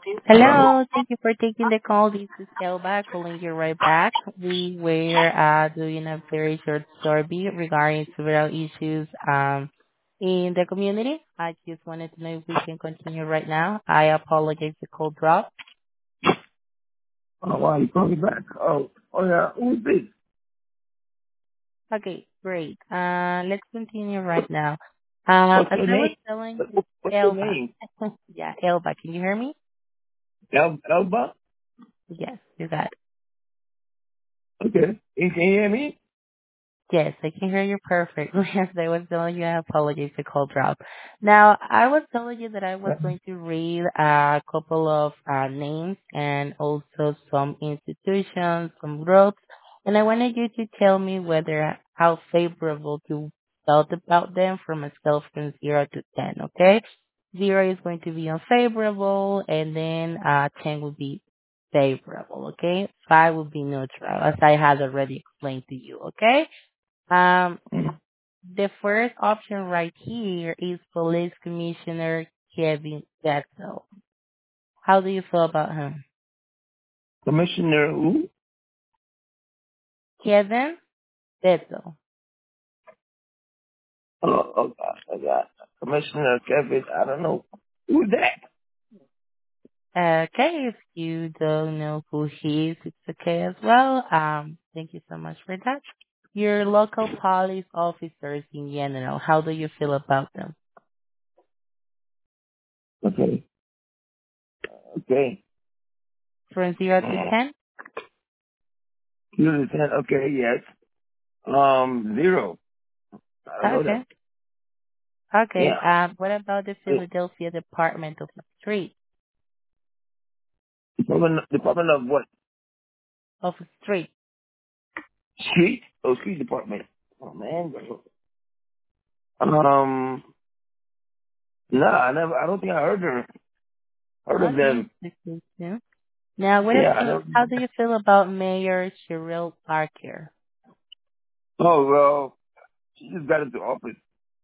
Hello? Hello. Thank you for taking the call. This is Elba calling you right back. We were doing a very short survey regarding several issues in the community. I just wanted to know if we can continue right now. I apologize the call dropped. Oh, wow, you called me back. Oh, yeah. Who's this? Okay, great. Let's continue right now. What's As your I was name? telling What's your Elba. name? Yeah, Elba. Can you hear me? Elba? Yes, you got it. Okay. You can hear me? Yes, I can hear you perfectly. As I was telling you, I apologize the call drop. Now, I was telling you that I was going to read a couple of names and also some institutions, some groups, and I wanted you to tell me whether how favorable you felt about them from a scale from 0 to 10, okay? 0 is going to be unfavorable, and then 10 would be favorable, okay? 5 would be neutral, as I had already explained to you, okay? Um, the first option right here is Police Commissioner Kevin Getzel. How do you feel about him? Commissioner who? Kevin Getzel. Oh, God. I got Commissioner Kevin. I don't know. Who's that? Okay, if you don't know who he is, it's okay as well. Thank you so much for that. Your local police officers in general, how do you feel about them? Okay. Okay. From 0 to 10? You're the 10. Okay, yes. 0. I don't know Okay. them. Okay. Yeah. What about the Philadelphia Department of Street? Department of what? Of Street. Street? Oh, street department. Oh, man. No, I don't think I heard of Okay. them. Okay, too. Now, Yeah, I never. how do you feel about Mayor Cheryl Parker? Oh, well, she just got into office.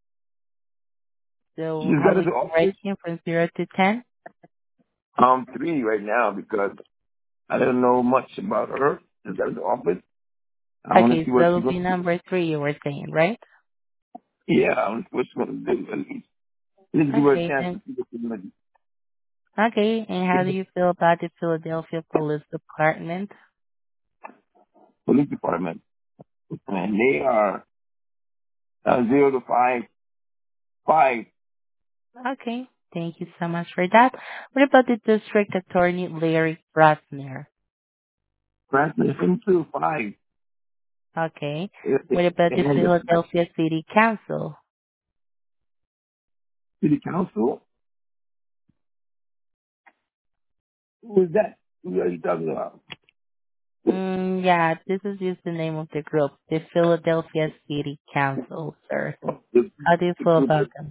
She So, just how got would into you rate office. him from 0 to 10? 3 right now because I don't know much about her. Just got into office. I want to Okay, see so what that she's would going be to do. number 3 you were saying, right? Yeah, I want to see what she's going to do. At least. Just give her a Okay, chance to then. see what she's going Okay, and to how do do. you feel about the Philadelphia Police Department? Police department. And they are 0 to 5. 5. Okay, thank you so much for that. What about the District Attorney Larry Brasner? Franklin, him too, 5. Okay, what about the And the Philadelphia City Council? city council? Who is that? Who are you talking about? Yeah, this is just the name of the group, the Philadelphia City Council, sir. The, How do you the feel group. about them?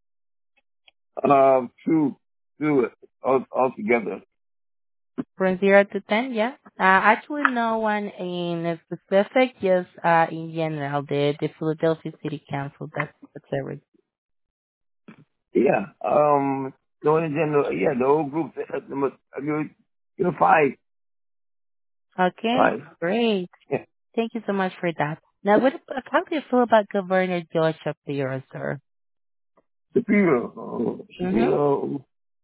2. 2 altogether. From 0 to 10, yeah? Actually, no one in specific, just in general, the Philadelphia City Council, that's everything. Yeah. The one in general, yeah, the whole group, you're 5. Okay, 5. great. Yeah. Thank you so much for that. Now, how do you feel about Governor Josh Shapiro, sir? Shapiro. Mm-hmm. Shapiro.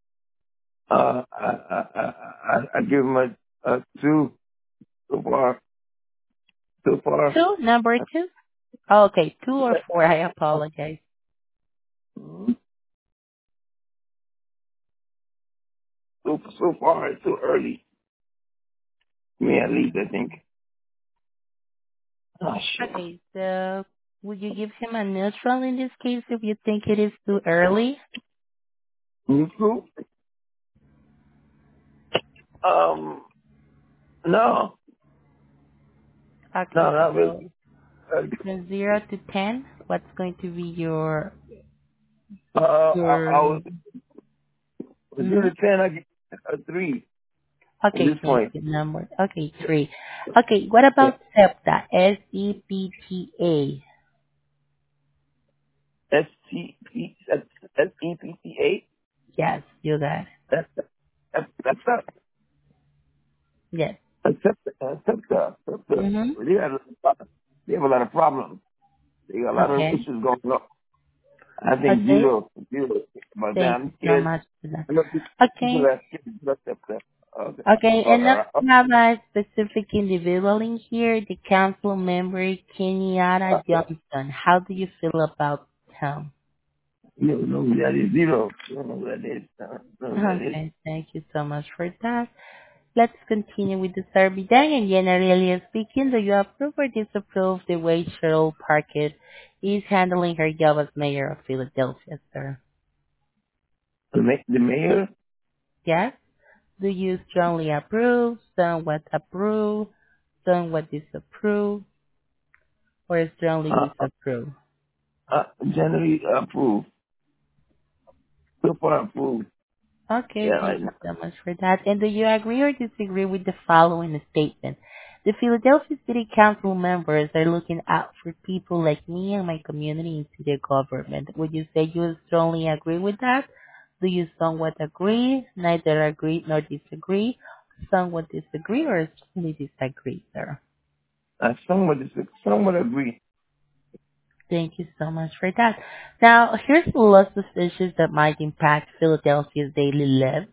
I give him a 2 so far. So far. Two, number 2? Oh, okay, 2 or 4, I apologize. Mhm. So far, it's too early. Me at least, I think. Oh, shit. Okay, so would you give him a neutral in this case if you think it is too early? New school? Um, no. No, Okay, not really. so from 0 to 10, what's going to be I your? was 0 Mm-hmm. to 10, I get a 3 at Okay, this thank point. you. Number. Okay, 3. Okay, what Yeah. about SEPTA? SEPTA. SEPTA? Yes, you got it. That's they have a lot of problems. They got a lot of Okay. issues going on. I think Okay. zero, zero. But Thank you I'm so scared. much for that. I know people Okay. that scared. Okay. Okay. And now Uh, we have a specific individual in here, the council member Kenyatta Johnson. How do you feel about him? you don't know who that is. Zero. You don't know who that is. Know who that is. Okay. Thank you so much for that. Let's continue with the survey then. And generally speaking, do you approve or disapprove the way Cheryl Parkett is handling her job as mayor of Philadelphia, sir? The mayor, Yes? Do you strongly approve, somewhat approve, somewhat disapprove, or strongly uh, disapprove? generally approved. So far approved. Okay, Yeah, thank right you now. so much for that. And do you agree or disagree with the following statement? The Philadelphia City Council members are looking out for people like me and my community into their government. Would you say you strongly agree with that? Do you somewhat agree, neither agree nor disagree, somewhat disagree, or strongly disagree, sir? I somewhat agree. Thank you so much for that. Now, here's a list of issues that might impact Philadelphia's daily life.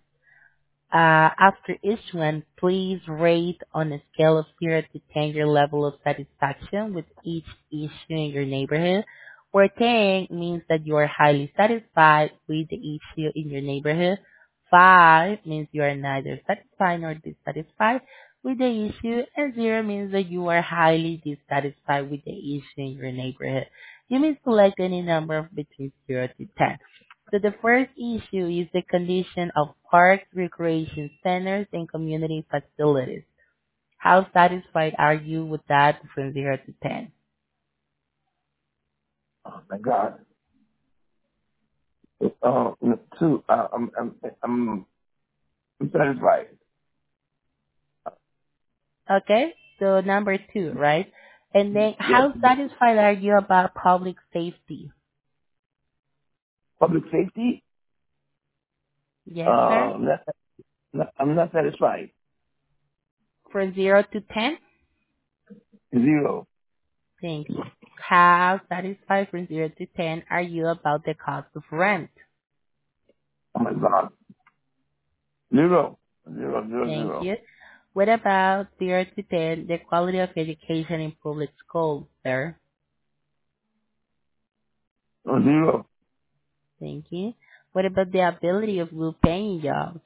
After each one, please rate on a scale of 0 to 10 your level of satisfaction with each issue in your neighborhood, where 10 means that you are highly satisfied with the issue in your neighborhood. 5 means you are neither satisfied nor dissatisfied with the issue, and 0 means that you are highly dissatisfied with the issue in your neighborhood. You may select any number of between 0 to 10. So the first issue is the condition of parks, recreation centers, and community facilities. How satisfied are you with that from 0 to 10? Oh my God. Uh, two. I'm satisfied. Okay, so number 2, right? And then Yes. how satisfied are you about public safety? Public safety. Yes, sir. I'm not satisfied. From 0 to 10? Zero. Thank you. How satisfied from 0 to 10 are you about the cost of rent? Oh my God. Zero. Zero. Zero. Thank Zero. you. What about 0 to 10, the quality of education in public schools, sir? Zero. Thank you. What about the ability of good paying jobs?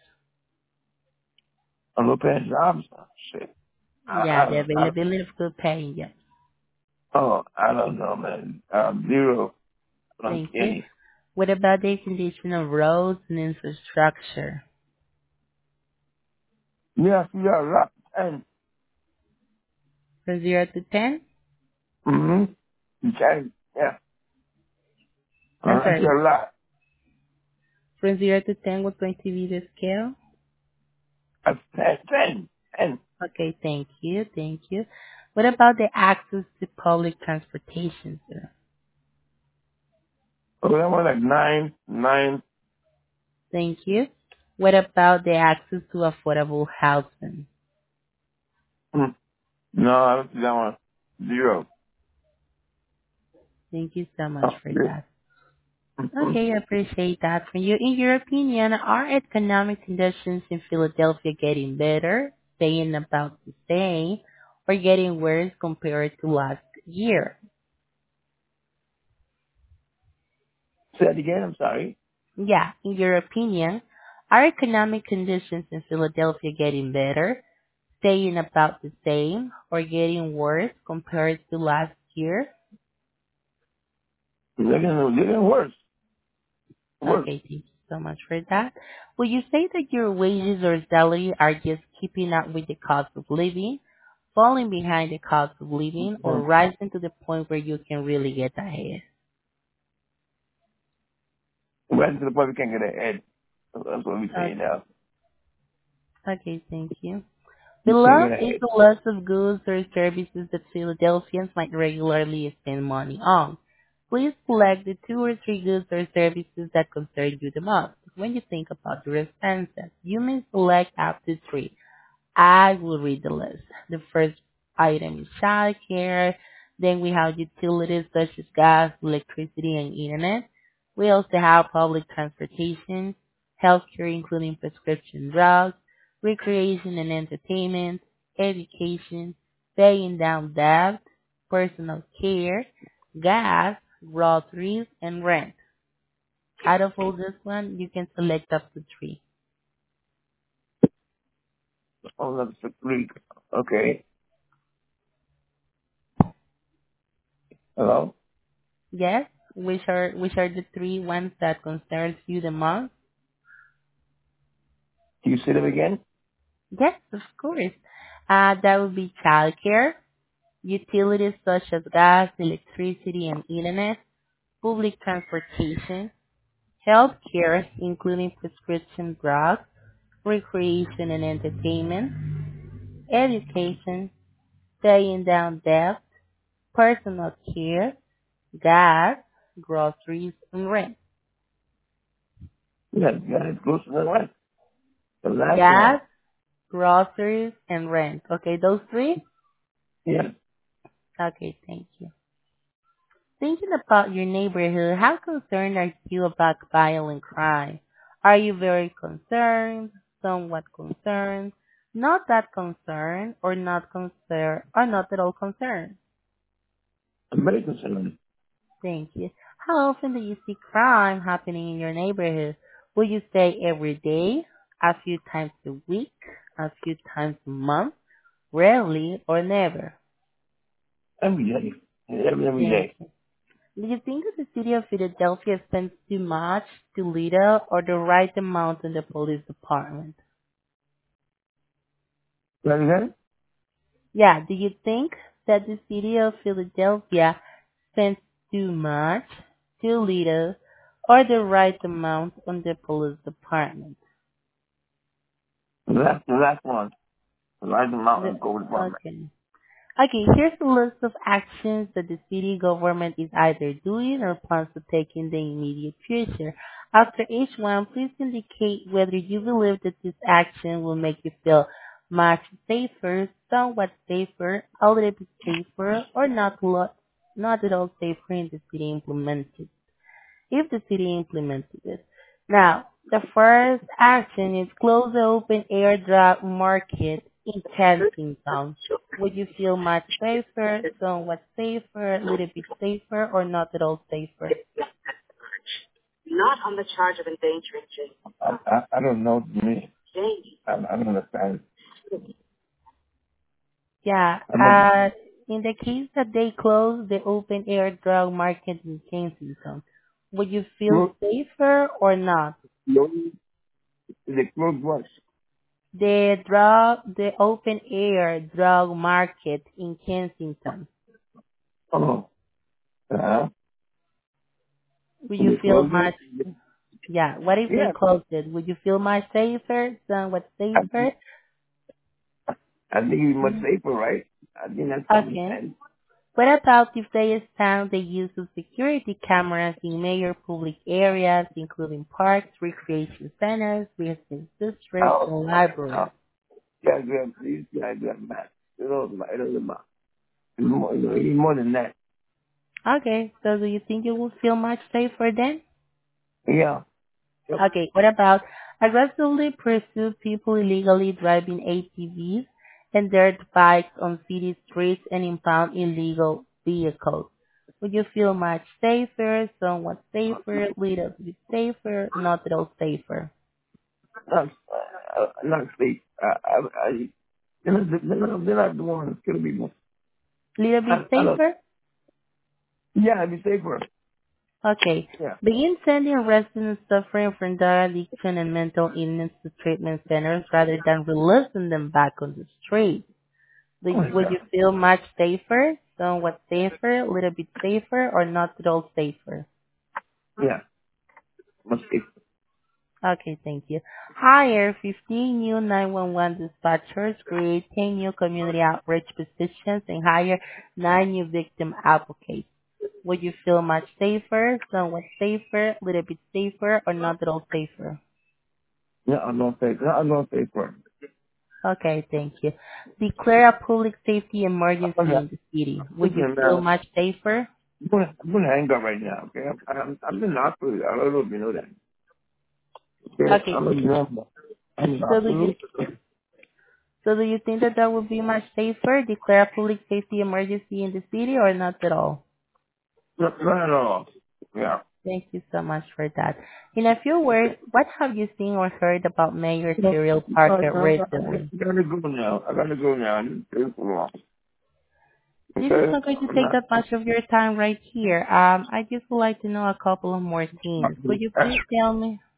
I'm looking at jobs. Shit. Yeah, the availability of good paying jobs. I don't know, man. Zero. Thank you. Okay. What about the condition of roads and infrastructure? Yes, you are right. And, From 0 to 10? you can, yeah. I'm I see sorry. a lot. From 0 to 10, what's going to be the scale? That's 10. 10. Okay, thank you. Thank you. What about the access to public transportation, sir? Okay, that one like 9, 9. Thank you. What about the access to affordable housing? Mm. No, I don't see that one. 0. Thank you so much for Yeah. that. Okay, I appreciate that from you. In your opinion, are economic conditions in Philadelphia getting better, staying about the same, or getting worse compared to last year? Say that again, I'm sorry. Yeah, in your opinion, are economic conditions in Philadelphia getting better, staying about the same, or getting worse compared to last year? They're getting worse. Worse. Okay, thank you so much for that. Will you say that your wages or salary are just keeping up with the cost of living, falling behind the cost of living, or Mm. rising to the point where you can really get ahead? Right to the point we can't get ahead. That's what we say Okay, now. okay, thank you. We can't Below get is ahead. the list of goods or services that Philadelphians might regularly spend money on. Please select the 2 or 3 goods or services that concern you the most. When you think about your expenses, you may select up to 3. I will read the list. The first item is childcare. Then we have utilities such as gas, electricity, and internet. We also have public transportation, healthcare including prescription drugs, recreation and entertainment, education, paying down debt, personal care, gas, groceries, and rent. Out of all this one, you can select up to three. Oh, that's the Greek. Okay. Hello? Yes, which are the three ones that concerns you the most? Can you say them again? Yes, of course. That would be childcare, utilities such as gas, electricity, and internet, public transportation, healthcare, including prescription drugs, recreation and entertainment, education, paying down debt, personal care, gas, groceries, and rent. Yeah, yeah, it goes to the left. The last one. Gas, groceries, and rent. Okay, those three? Yeah. Okay, thank you. Thinking about your neighborhood, how concerned are you about violent crime? Are you very concerned, somewhat concerned, not that concerned, or not concerned, or not at all concerned? I'm very concerned. Thank you. How often do you see crime happening in your neighborhood? Would you say every day, a few times a week, a few times a month, rarely, or never? Every day. Every Thank day. you. Do you think that the city of Philadelphia spends too much, too little, or the right amount on the police department? Right again? Yeah, do you think that the city of Philadelphia spends too much, too little, or the right amount on the police department? The last one. The last The, mountain go department. okay. Okay, here's a list of actions that the city government is either doing or plans to take in the immediate future. After each one, please indicate whether you believe that this action will make you feel much safer, somewhat safer, a little bit safer, or not at all safer in the city implemented if the city implemented it. Now, the first action is close the open air drug market in Kensington. Would you feel much safer, somewhat safer, a little bit safer, or not at all safer? Not on the charge of endangering Jane. I don't know me. Jane. I don't understand. Yeah, I'm not, in the case that they close the open air drug market in Kensington, would you feel close, safer or not? the close was. The open air drug market in Kensington. Oh. Uh-huh. Would you They feel close much, it? yeah, what if they Yeah. closed it? Would you feel much safer, somewhat I, safer? I think it's much Mhm. safer, right? I think that's common Okay. sense. What about if they expand the use of security cameras in major public areas, including parks, recreation centers, business districts, Oh, and oh. libraries? These guys got math. It doesn't matter. It's more than that. Okay, so do you think you will feel much safer then? Yeah. Yep. Okay, what about aggressively pursue people illegally driving ATVs and dirt bikes on city streets and impound illegal vehicles? Would you feel much safer, somewhat safer, little bit safer, not at all safer? Not safe. They're not the ones killing people. Little bit I don't. safer? Yeah, it'd be safer. Okay. Yeah. Begin sending residents suffering from drug addiction and mental illness to treatment centers rather than releasing them back on the street. Oh my Would you God. feel much safer, somewhat safer, a little bit safer, or not at all safer? Yeah. Much safer. Okay, thank you. Hire 15 new 911 dispatchers, create 10 new community outreach positions, and hire 9 new victim advocates. Would you feel much safer, somewhat safer, a little bit safer, or not at all safer? Yeah, I'm not safe. I'm not safer. Okay, thank you. Declare a public safety emergency Okay. in the city. Would you Listen, feel man, much safer? I'm gonna hang up right now. Okay, I'm in the hospital. I don't know if you know that. Okay, Okay, I'm a normal. I'm in the so do you hospital. so do you think that that would be much safer? Declare a public safety emergency in the city or not at all? Not at all. Yeah. Thank you so much for that. In a few words, what have you seen or heard about Mayor Cyril Parker recently? I gotta go now. I gotta go now. I didn't stay for long. This is Okay? not going to I'm take not. that much of your time right here. I just would like to know a couple of more things. Could you please tell me?